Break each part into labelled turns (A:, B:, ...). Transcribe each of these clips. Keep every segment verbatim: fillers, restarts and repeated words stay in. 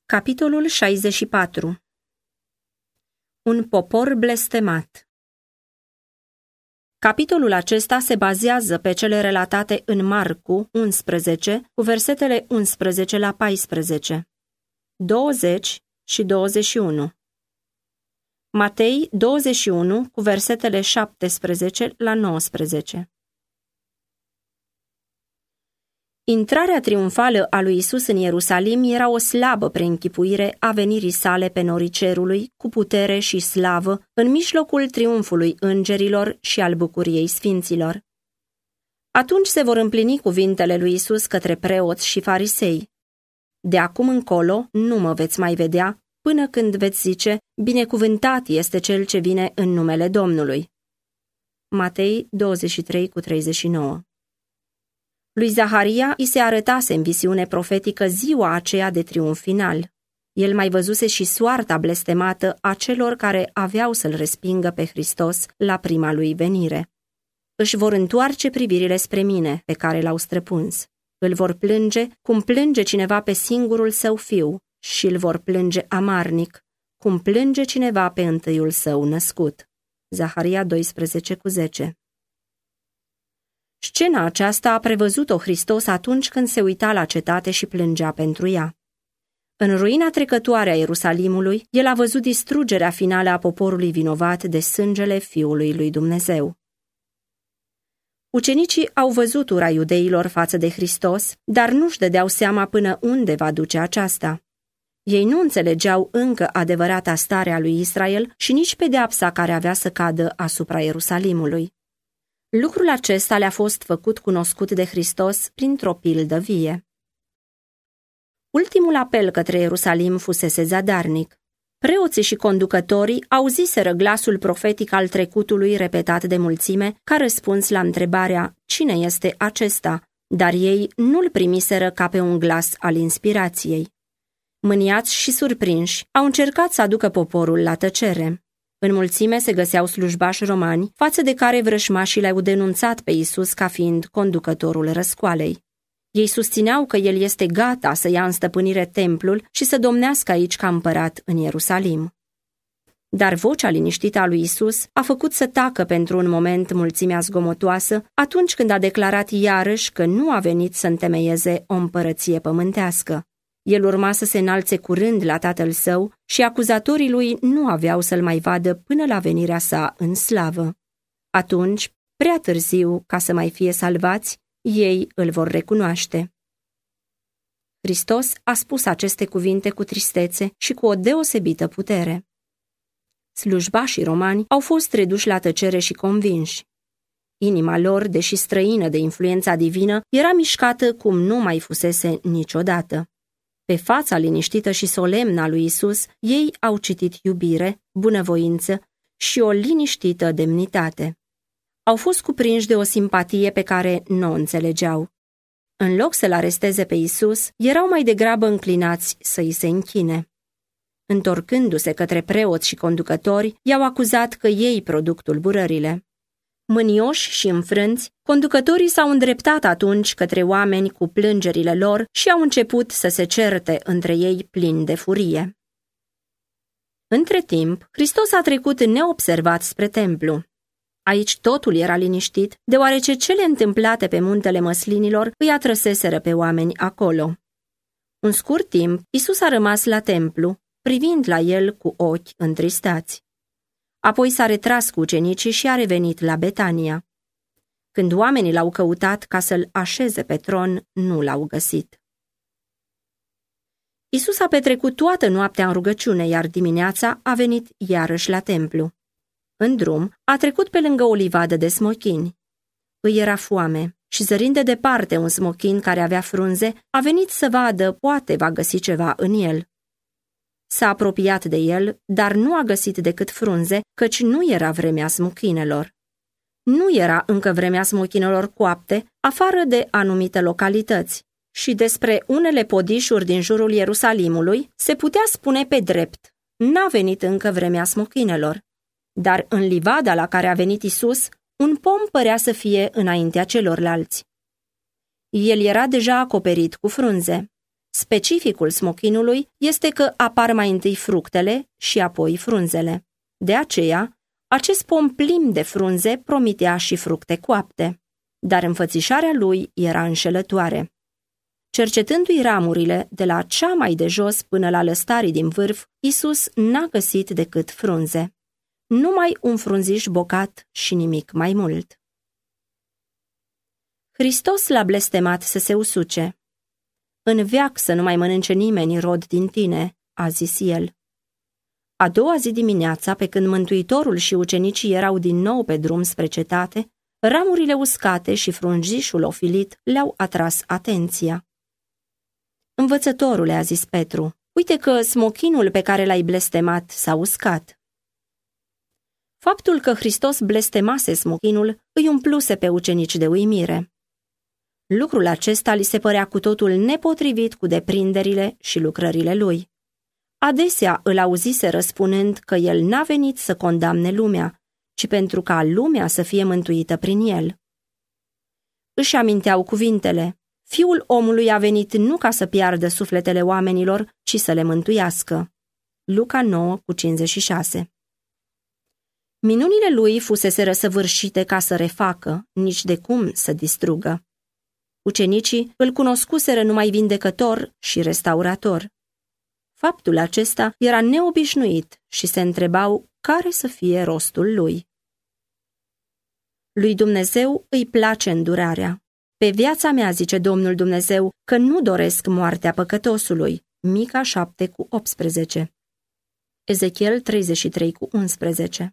A: Capitolul șaizeci și patru. Un popor blestemat. Capitolul acesta se bazează pe cele relatate în Marcu unsprezece, cu versetele unsprezece la paisprezece, douăzeci și douăzeci și unu. Matei douăzeci și unu, cu versetele șaptesprezece la nouăsprezece. Intrarea triumfală a lui Isus în Ierusalim era o slabă preînchipuire a venirii sale pe norii cerului, cu putere și slavă, în mijlocul triumfului îngerilor și al bucuriei sfinților. Atunci se vor împlini cuvintele lui Isus către preoți și farisei: de acum încolo nu mă veți mai vedea, până când veți zice: binecuvântat este cel ce vine în numele Domnului. Matei douăzeci și trei, cu treizeci și nouă. Lui Zaharia i se arătase în visiune profetică ziua aceea de triumf final. El mai văzuse și soarta blestemată a celor care aveau să-L respingă pe Hristos la prima lui venire. Își vor întoarce privirile spre mine, pe care l-au străpuns. Îl vor plânge cum plânge cineva pe singurul său fiu și îl vor plânge amarnic, cum plânge cineva pe întâiul său născut. Zaharia doisprezece, cu zece. Scena aceasta a prevăzut-o Hristos atunci când se uita la cetate și plângea pentru ea. În ruina trecătoare a Ierusalimului, el a văzut distrugerea finală a poporului vinovat de sângele Fiului lui Dumnezeu. Ucenicii au văzut ura iudeilor față de Hristos, dar nu-și dădeau seama până unde va duce aceasta. Ei nu înțelegeau încă adevărata stare a lui Israel și nici pedeapsa care avea să cadă asupra Ierusalimului. Lucrul acesta le-a fost făcut cunoscut de Hristos printr-o pildă vie. Ultimul apel către Ierusalim fusese zadarnic. Preoții și conducătorii auziseră glasul profetic al trecutului repetat de mulțime ca răspuns la întrebarea: cine este acesta? Dar ei nu-l primiseră ca pe un glas al inspirației. Mâniați și surprinși, au încercat să aducă poporul la tăcere. În mulțime se găseau slujbași romani, față de care vrășmașii le-au denunțat pe Isus ca fiind conducătorul răscoalei. Ei susțineau că el este gata să ia în stăpânire templul și să domnească aici ca împărat în Ierusalim. Dar vocea liniștită a lui Isus a făcut să tacă pentru un moment mulțimea zgomotoasă atunci când a declarat iarăși că nu a venit să întemeieze o împărăție pământească. El urma să se înalțe curând la tatăl său și acuzatorii lui nu aveau să-l mai vadă până la venirea sa în slavă. Atunci, prea târziu ca să mai fie salvați, ei îl vor recunoaște. Hristos a spus aceste cuvinte cu tristețe și cu o deosebită putere. Slujbașii romani au fost reduși la tăcere și convinși. Inima lor, deși străină de influența divină, era mișcată cum nu mai fusese niciodată. Pe fața liniștită și solemnă a lui Isus, ei au citit iubire, bunăvoință și o liniștită demnitate. Au fost cuprinși de o simpatie pe care nu o înțelegeau. În loc să-l aresteze pe Isus, erau mai degrabă înclinați să îi se închine. Întorcându-se către preoți și conducători, i-au acuzat că ei produc tulburările. Mânioși și înfrânți, conducătorii s-au îndreptat atunci către oameni cu plângerile lor și au început să se certe între ei plini de furie. Între timp, Hristos a trecut neobservat spre templu. Aici totul era liniștit, deoarece cele întâmplate pe muntele Măslinilor îi atrăseseră pe oameni acolo. Un scurt timp, Isus a rămas la templu, privind la el cu ochi întristați. Apoi s-a retras cu ucenicii și a revenit la Betania. Când oamenii l-au căutat ca să-l așeze pe tron, nu l-au găsit. Isus a petrecut toată noaptea în rugăciune, iar dimineața a venit iarăși la templu. În drum, a trecut pe lângă o livadă de smochini. Îi era foame și, zărind de departe un smochin care avea frunze, a venit să vadă, poate va găsi ceva în el. S-a apropiat de el, dar nu a găsit decât frunze, căci nu era vremea smochinelor. Nu era încă vremea smochinelor coapte, afară de anumite localități, și despre unele podișuri din jurul Ierusalimului se putea spune pe drept: n-a venit încă vremea smochinelor. Dar în livada la care a venit Isus, un pom părea să fie înaintea celorlalți. El era deja acoperit cu frunze. Specificul smochinului este că apar mai întâi fructele și apoi frunzele. De aceea, acest pom plin de frunze promitea și fructe coapte, dar înfățișarea lui era înșelătoare. Cercetându-i ramurile de la cea mai de jos până la lăstarii din vârf, Iisus n-a găsit decât frunze. Numai un frunziș bocat și nimic mai mult. Hristos l-a blestemat să se usuce. În veac să nu mai mănânce nimeni rod din tine, a zis el. A doua zi dimineața, pe când Mântuitorul și ucenicii erau din nou pe drum spre cetate, ramurile uscate și frunzișul ofilit le-au atras atenția. Învățătorule, a zis Petru, uite că smochinul pe care l-ai blestemat s-a uscat. Faptul că Hristos blestemase smochinul îi umpluse pe ucenici de uimire. Lucrul acesta li se părea cu totul nepotrivit cu deprinderile și lucrările lui. Adesea îl auzise răspunând că el n-a venit să condamne lumea, ci pentru ca lumea să fie mântuită prin el. Își aminteau cuvintele: Fiul omului a venit nu ca să piardă sufletele oamenilor, ci să le mântuiască. Luca nouă cu cincizeci și șase. Minunile lui fusese răsăvârșite ca să refacă, nici de cum să distrugă. Ucenicii îl cunoscuseră numai vindecător și restaurator. Faptul acesta era neobișnuit și se întrebau care să fie rostul lui. Lui Dumnezeu îi place îndurarea. Pe viața mea, zice Domnul Dumnezeu, că nu doresc moartea păcătosului. Mica șapte cu optsprezece. Ezechiel treizeci și trei cu unsprezece.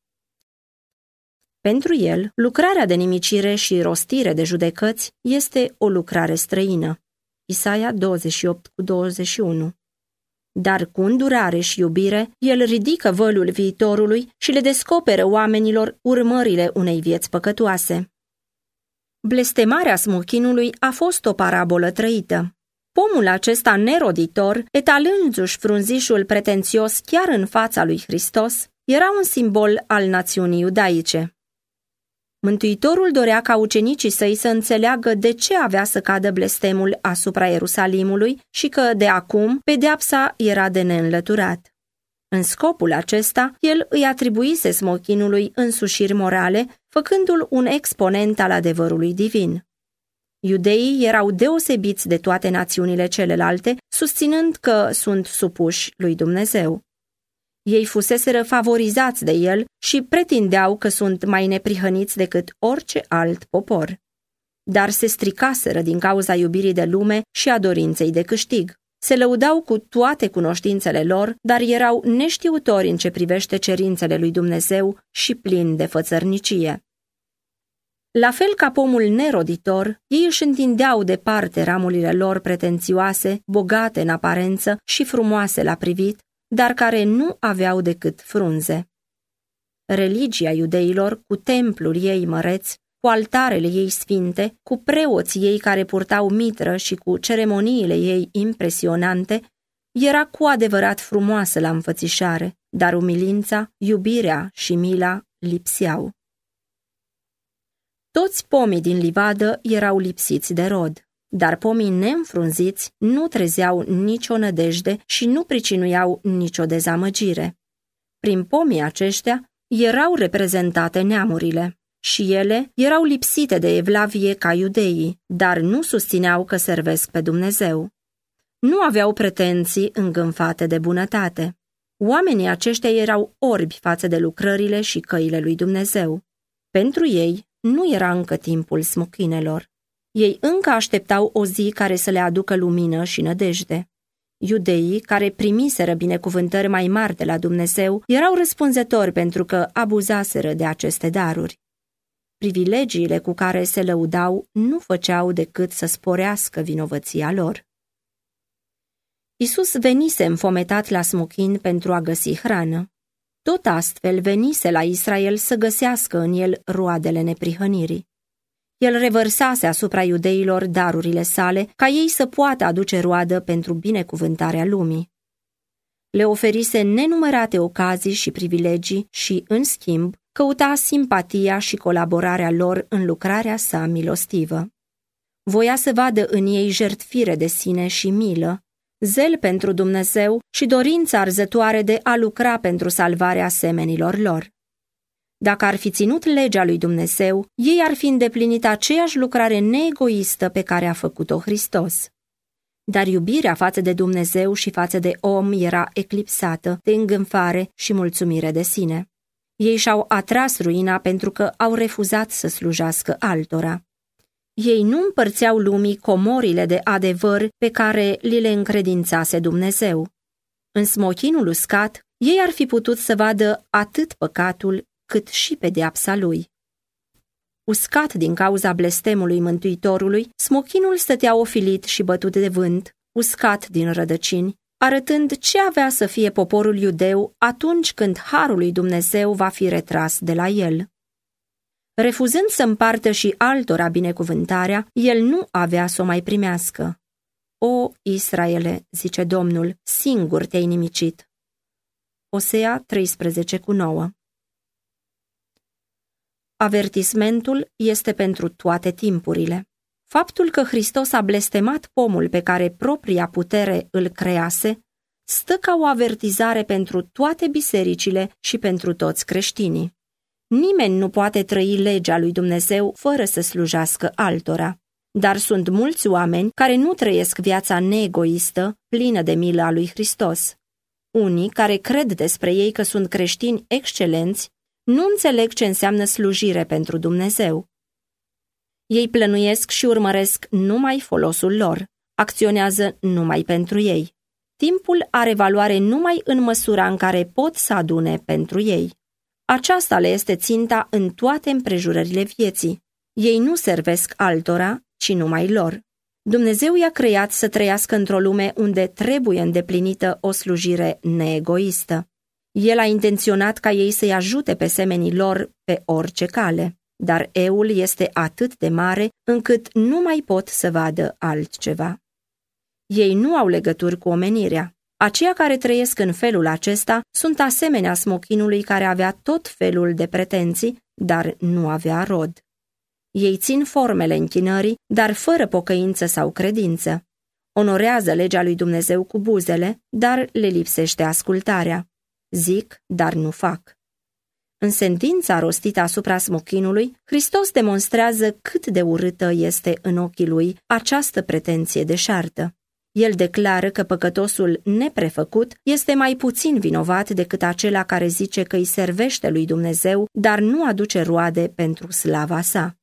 A: Pentru el, lucrarea de nimicire și rostire de judecăți este o lucrare străină. Isaia douăzeci și opt cu douăzeci și unu. Dar cu îndurare și iubire, el ridică vălul viitorului și le descoperă oamenilor urmările unei vieți păcătoase. Blestemarea smochinului a fost o parabolă trăită. Pomul acesta neroditor, etalându-și frunzișul pretențios chiar în fața lui Hristos, era un simbol al națiunii iudaice. Mântuitorul dorea ca ucenicii săi să înțeleagă de ce avea să cadă blestemul asupra Ierusalimului și că, de acum, pedeapsa era de neînlăturat. În scopul acesta, el îi atribuise smochinului însușiri morale, făcându-l un exponent al adevărului divin. Iudeii erau deosebiți de toate națiunile celelalte, susținând că sunt supuși lui Dumnezeu. Ei fuseseră favorizați de el și pretindeau că sunt mai neprihăniți decât orice alt popor. Dar se stricaseră din cauza iubirii de lume și a dorinței de câștig. Se lăudau cu toate cunoștințele lor, dar erau neștiutori în ce privește cerințele lui Dumnezeu și plini de fățărnicie. La fel ca pomul neroditor, ei își întindeau departe ramurile lor pretențioase, bogate în aparență și frumoase la privit, dar care nu aveau decât frunze. Religia iudeilor, cu templul ei măreț, cu altarele ei sfinte, cu preoții ei care purtau mitră și cu ceremoniile ei impresionante, era cu adevărat frumoasă la înfățișare, dar umilința, iubirea și mila lipseau. Toți pomii din livadă erau lipsiți de rod, dar pomii neînfrunziți nu trezeau nicio nădejde și nu pricinuiau nicio dezamăgire. Prin pomii aceștia erau reprezentate neamurile și ele erau lipsite de evlavie ca iudeii, dar nu susțineau că servesc pe Dumnezeu. Nu aveau pretenții îngânfate de bunătate. Oamenii aceștia erau orbi față de lucrările și căile lui Dumnezeu. Pentru ei nu era încă timpul smochinelor. Ei încă așteptau o zi care să le aducă lumină și nădejde. Iudeii, care primiseră binecuvântări mai mari de la Dumnezeu, erau răspunzători pentru că abuzaseră de aceste daruri. Privilegiile cu care se lăudau nu făceau decât să sporească vinovăția lor. Iisus venise înfometat la smochin pentru a găsi hrană. Tot astfel venise la Israel să găsească în el roadele neprihănirii. El revărsase asupra iudeilor darurile sale, ca ei să poată aduce roadă pentru binecuvântarea lumii. Le oferise nenumărate ocazii și privilegii și, în schimb, căuta simpatia și colaborarea lor în lucrarea sa milostivă. Voia să vadă în ei jertfire de sine și milă, zel pentru Dumnezeu și dorința arzătoare de a lucra pentru salvarea semenilor lor. Dacă ar fi ținut legea lui Dumnezeu, ei ar fi îndeplinit aceeași lucrare neegoistă pe care a făcut-o Hristos. Dar iubirea față de Dumnezeu și față de om era eclipsată de îngânfare și mulțumire de sine. Ei și-au atras ruina pentru că au refuzat să slujească altora. Ei nu împărțeau lumii comorile de adevăr pe care li le încredințase Dumnezeu. În smochinul uscat, ei ar fi putut să vadă atât păcatul cât și pedeapsa lui. Uscat din cauza blestemului Mântuitorului, smochinul stătea ofilit și bătut de vânt, uscat din rădăcini, arătând ce avea să fie poporul iudeu atunci când harul lui Dumnezeu va fi retras de la el. Refuzând să împartă și altora binecuvântarea, el nu avea să o mai primească. O, Israele, zice Domnul, singur te-ai nimicit. Osea treisprezece cu nouă. Avertismentul este pentru toate timpurile. Faptul că Hristos a blestemat pomul pe care propria putere îl crease, stă ca o avertizare pentru toate bisericile și pentru toți creștinii. Nimeni nu poate trăi legea lui Dumnezeu fără să slujească altora, dar sunt mulți oameni care nu trăiesc viața neegoistă, plină de milă a lui Hristos. Unii care cred despre ei că sunt creștini excelenți, nu înțeleg ce înseamnă slujire pentru Dumnezeu. Ei plănuiesc și urmăresc numai folosul lor, acționează numai pentru ei. Timpul are valoare numai în măsura în care pot să adune pentru ei. Aceasta le este ținta în toate împrejurările vieții. Ei nu servesc altora, ci numai lor. Dumnezeu i-a creat să trăiască într-o lume unde trebuie îndeplinită o slujire neegoistă. El a intenționat ca ei să-i ajute pe semenii lor pe orice cale, dar eul este atât de mare încât nu mai pot să vadă altceva. Ei nu au legături cu omenirea. Aceia care trăiesc în felul acesta sunt asemenea smochinului care avea tot felul de pretenții, dar nu avea rod. Ei țin formele închinării, dar fără pocăință sau credință. Onorează legea lui Dumnezeu cu buzele, dar le lipsește ascultarea. Zic, dar nu fac. În sentința rostită asupra smochinului, Hristos demonstrează cât de urâtă este în ochii lui această pretenție deșartă. El declară că păcătosul neprefăcut este mai puțin vinovat decât acela care zice că îi servește lui Dumnezeu, dar nu aduce roade pentru slava sa.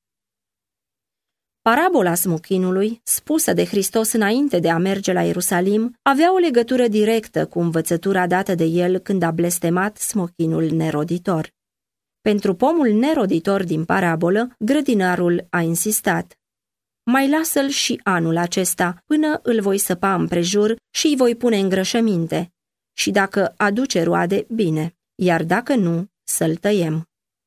A: Parabola smochinului, spusă de Hristos înainte de a merge la Ierusalim, avea o legătură directă cu învățătura dată de el când a blestemat smochinul neroditor. Pentru pomul neroditor din parabolă, grădinarul a insistat: mai lasă-l și anul acesta, până îl voi săpa împrejur și îi voi pune îngrășăminte. Și dacă aduce roade, bine, iar dacă nu, să-l tăiem.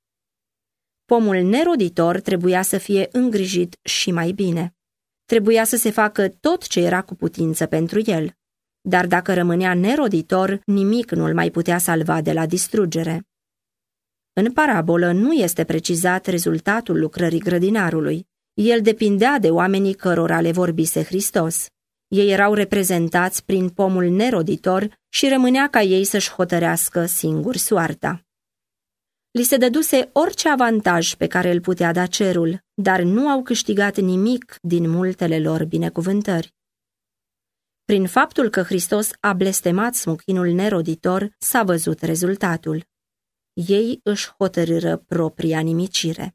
A: Pomul neroditor trebuia să fie îngrijit și mai bine. Trebuia să se facă tot ce era cu putință pentru el. Dar dacă rămânea neroditor, nimic nu-l mai putea salva de la distrugere. În parabolă nu este precizat rezultatul lucrării grădinarului. El depindea de oamenii cărora le vorbise Hristos. Ei erau reprezentați prin pomul neroditor și rămânea ca ei să-și hotărească singuri soarta. Li se dăduse orice avantaj pe care îl putea da cerul, dar nu au câștigat nimic din multele lor binecuvântări. Prin faptul că Hristos a blestemat smochinul neroditor, s-a văzut rezultatul. Ei își hotărâră propria nimicire.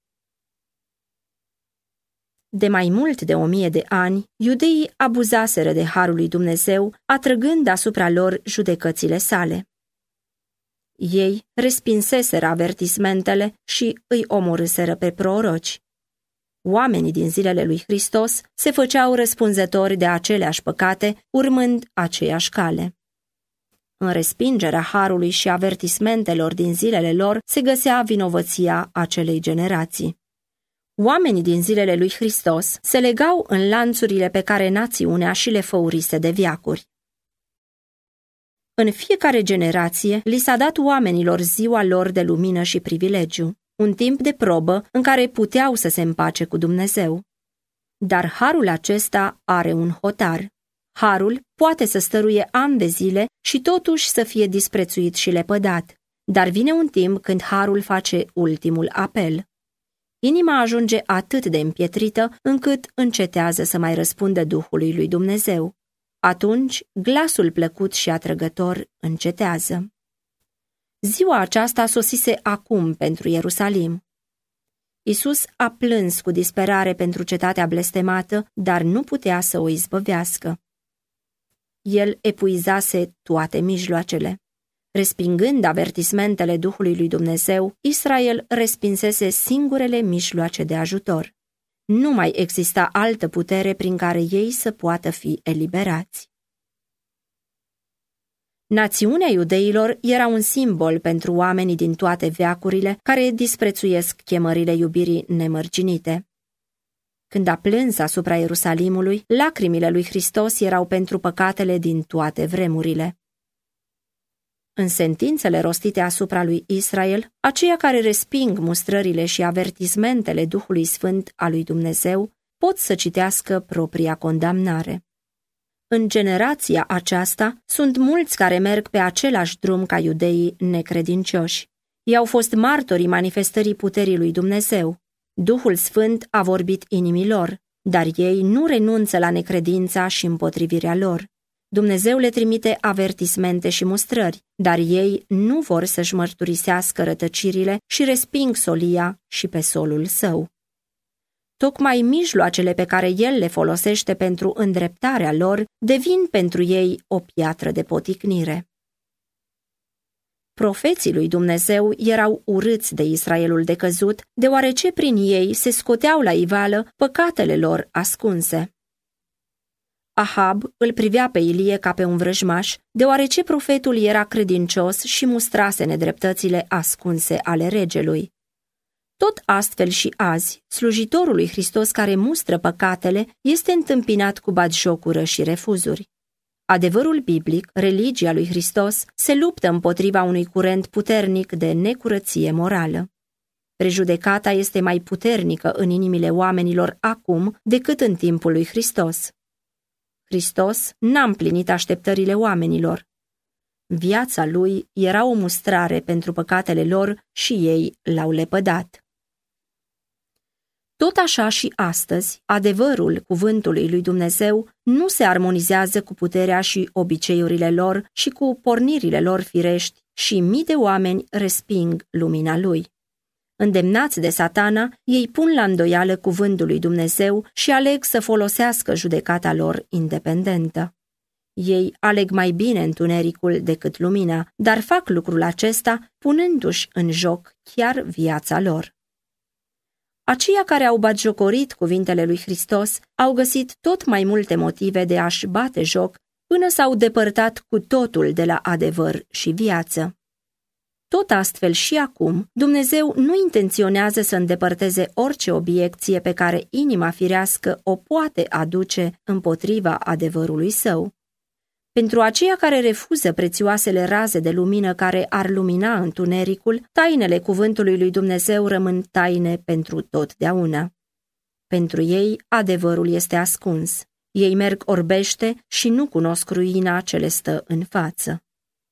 A: De mai mult de o mie de ani, iudeii abuzaseră de harul lui Dumnezeu, atrăgând asupra lor judecățile sale. Ei respinseseră avertismentele și îi omorâseră pe proroci. Oamenii din zilele lui Hristos se făceau răspunzători de aceleași păcate, urmând aceeași cale. În respingerea harului și avertismentelor din zilele lor se găsea vinovăția acelei generații. Oamenii din zilele lui Hristos se legau în lanțurile pe care națiunea și le făurise de veacuri. În fiecare generație li s-a dat oamenilor ziua lor de lumină și privilegiu, un timp de probă în care puteau să se împace cu Dumnezeu. Dar harul acesta are un hotar. Harul poate să stăruie ani de zile și totuși să fie disprețuit și lepădat. Dar vine un timp când harul face ultimul apel. Inima ajunge atât de împietrită încât încetează să mai răspundă Duhului lui Dumnezeu. Atunci, glasul plăcut și atrăgător încetează. Ziua aceasta sosise acum pentru Ierusalim. Iisus a plâns cu disperare pentru cetatea blestemată, dar nu putea să o izbăvească. El epuizase toate mijloacele. Respingând avertismentele Duhului lui Dumnezeu, Israel respinsese singurele mijloace de ajutor. Nu mai exista altă putere prin care ei să poată fi eliberați. Națiunea iudeilor era un simbol pentru oamenii din toate veacurile care disprețuiesc chemările iubirii nemărginite. Când a plâns asupra Ierusalimului, lacrimile lui Hristos erau pentru păcatele din toate vremurile. În sentințele rostite asupra lui Israel, aceia care resping mustrările și avertismentele Duhului Sfânt al lui Dumnezeu pot să citească propria condamnare. În generația aceasta sunt mulți care merg pe același drum ca iudeii necredincioși. Ei au fost martorii manifestării puterii lui Dumnezeu. Duhul Sfânt a vorbit inimilor, dar ei nu renunță la necredința și împotrivirea lor. Dumnezeu le trimite avertismente și mustrări, dar ei nu vor să-și mărturisească rătăcirile și resping solia și pe solul său. Tocmai mijloacele pe care el le folosește pentru îndreptarea lor devin pentru ei o piatră de poticnire. Profeții lui Dumnezeu erau urâți de Israelul decăzut, deoarece prin ei se scoteau la iveală păcatele lor ascunse. Ahab îl privea pe Ilie ca pe un vrăjmaș, deoarece profetul era credincios și mustrase nedreptățile ascunse ale regelui. Tot astfel și azi, slujitorul lui Hristos care mustră păcatele este întâmpinat cu batjocură și refuzuri. Adevărul biblic, religia lui Hristos, se luptă împotriva unui curent puternic de necurăție morală. Prejudecata este mai puternică în inimile oamenilor acum decât în timpul lui Hristos. Hristos n-a împlinit așteptările oamenilor. Viața lui era o mustrare pentru păcatele lor și ei l-au lepădat. Tot așa și astăzi, adevărul cuvântului lui Dumnezeu nu se armonizează cu puterea și obiceiurile lor și cu pornirile lor firești și mii de oameni resping lumina lui. Îndemnați de Satana, ei pun la îndoială cuvântul lui Dumnezeu și aleg să folosească judecata lor independentă. Ei aleg mai bine întunericul decât lumina, dar fac lucrul acesta punându-și în joc chiar viața lor. Aceia care au batjocorit cuvintele lui Hristos au găsit tot mai multe motive de a-și bate joc până s-au depărtat cu totul de la adevăr și viață. Tot astfel și acum, Dumnezeu nu intenționează să îndepărteze orice obiecție pe care inima firească o poate aduce împotriva adevărului său. Pentru aceia care refuză prețioasele raze de lumină care ar lumina întunericul, tainele cuvântului lui Dumnezeu rămân taine pentru totdeauna. Pentru ei, adevărul este ascuns. Ei merg orbește și nu cunosc ruina ce le stă în față.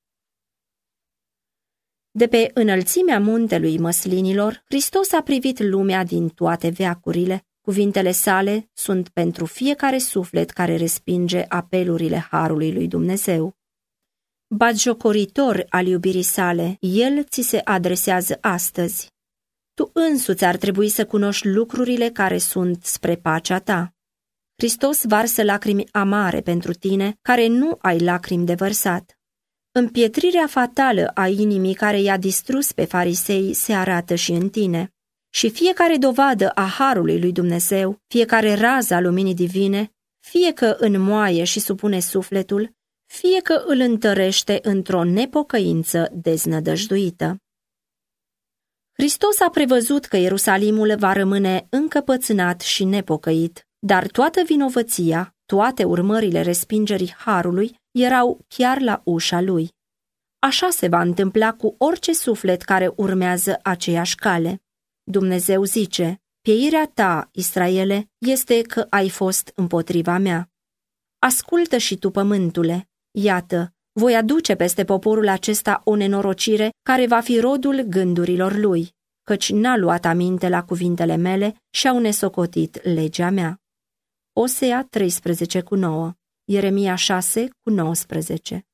A: De pe înălțimea muntelui măslinilor, Hristos a privit lumea din toate veacurile. Cuvintele sale sunt pentru fiecare suflet care respinge apelurile harului lui Dumnezeu. Batjocoritor al iubirii sale, el ți se adresează astăzi. Tu însuți ar trebui să cunoști lucrurile care sunt spre pacea ta. Hristos varsă lacrimi amare pentru tine, care nu ai lacrimi de vărsat. Împietrirea fatală a inimii care i-a distrus pe farisei se arată și în tine. Și fiecare dovadă a harului lui Dumnezeu, fiecare rază a luminii divine, fie că înmoaie și supune sufletul, fie că îl întărește într-o nepocăință deznădăjduită. Hristos a prevăzut că Ierusalimul va rămâne încăpățânat și nepocăit, dar toată vinovăția, toate urmările respingerii harului erau chiar la ușa lui. Așa se va întâmpla cu orice suflet care urmează aceeași cale. Dumnezeu zice, Pieirea ta, Israele, este că ai fost împotriva mea. Ascultă și tu, pământule, iată, voi aduce peste poporul acesta o nenorocire care va fi rodul gândurilor lui, căci n-a luat aminte la cuvintele mele și au nesocotit legea mea. Osea treisprezece cu nouă, Ieremia șase cu nouăsprezece.